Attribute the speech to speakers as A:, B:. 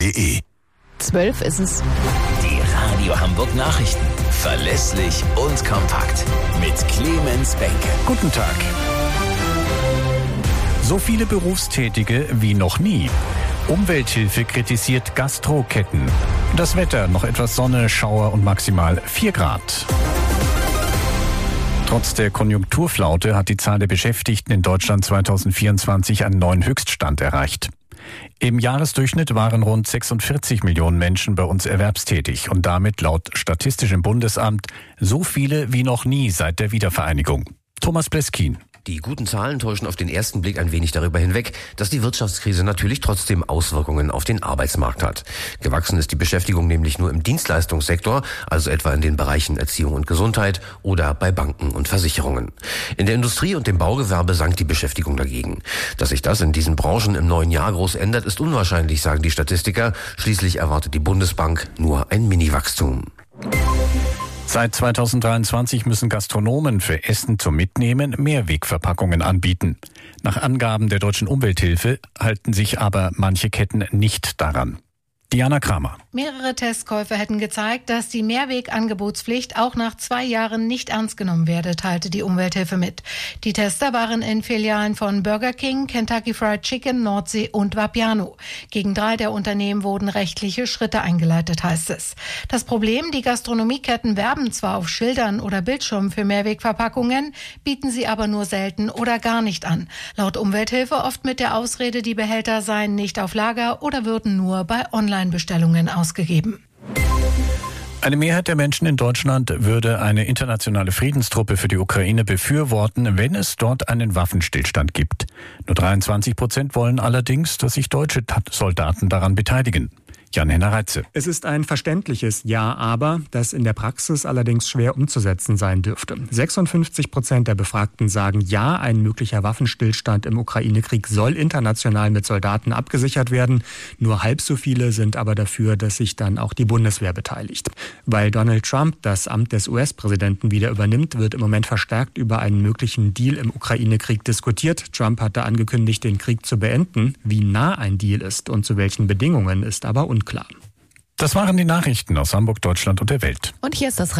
A: rnd.de.
B: 12 ist es.
C: Die Radio Hamburg Nachrichten. Verlässlich und kompakt. Mit Clemens Benke.
D: Guten Tag. So viele Berufstätige wie noch nie. Umwelthilfe kritisiert Gastroketten. Das Wetter, noch etwas Sonne, Schauer und maximal 4 Grad. Trotz der Konjunkturflaute hat die Zahl der Beschäftigten in Deutschland 2024 einen neuen Höchststand erreicht. Im Jahresdurchschnitt waren rund 46 Millionen Menschen bei uns erwerbstätig und damit laut Statistischem Bundesamt so viele wie noch nie seit der Wiedervereinigung. Thomas Bleskin.
E: Die guten Zahlen täuschen auf den ersten Blick ein wenig darüber hinweg, dass die Wirtschaftskrise natürlich trotzdem Auswirkungen auf den Arbeitsmarkt hat. Gewachsen ist die Beschäftigung nämlich nur im Dienstleistungssektor, also etwa in den Bereichen Erziehung und Gesundheit oder bei Banken und Versicherungen. In der Industrie und dem Baugewerbe sank die Beschäftigung dagegen. Dass sich das in diesen Branchen im neuen Jahr groß ändert, ist unwahrscheinlich, sagen die Statistiker. Schließlich erwartet die Bundesbank nur ein Mini-Wachstum.
D: Seit 2023 müssen Gastronomen für Essen zum Mitnehmen Mehrwegverpackungen anbieten. Nach Angaben der Deutschen Umwelthilfe halten sich aber manche Ketten nicht daran. Diana Kramer.
F: Mehrere Testkäufe hätten gezeigt, dass die Mehrwegangebotspflicht auch nach 2 Jahren nicht ernst genommen werde, teilte die Umwelthilfe mit. Die Tester waren in Filialen von Burger King, Kentucky Fried Chicken, Nordsee und Vapiano. Gegen 3 der Unternehmen wurden rechtliche Schritte eingeleitet, heißt es. Das Problem, die Gastronomieketten werben zwar auf Schildern oder Bildschirmen für Mehrwegverpackungen, bieten sie aber nur selten oder gar nicht an. Laut Umwelthilfe oft mit der Ausrede, die Behälter seien nicht auf Lager oder würden nur bei Online-Bestellungen ausgegeben.
D: Eine Mehrheit der Menschen in Deutschland würde eine internationale Friedenstruppe für die Ukraine befürworten, wenn es dort einen Waffenstillstand gibt. Nur 23% wollen allerdings, dass sich deutsche Soldaten daran beteiligen. Jan-Henner Reitze.
G: Es ist ein verständliches Ja, aber, das in der Praxis allerdings schwer umzusetzen sein dürfte. 56% der Befragten sagen Ja, ein möglicher Waffenstillstand im Ukraine-Krieg soll international mit Soldaten abgesichert werden. Nur halb so viele sind aber dafür, dass sich dann auch die Bundeswehr beteiligt. Weil Donald Trump das Amt des US-Präsidenten wieder übernimmt, wird im Moment verstärkt über einen möglichen Deal im Ukraine-Krieg diskutiert. Trump hatte angekündigt, den Krieg zu beenden. Wie nah ein Deal ist und zu welchen Bedingungen ist aber unklar.
D: Das waren die Nachrichten aus Hamburg, Deutschland und der Welt.
B: Und hier ist das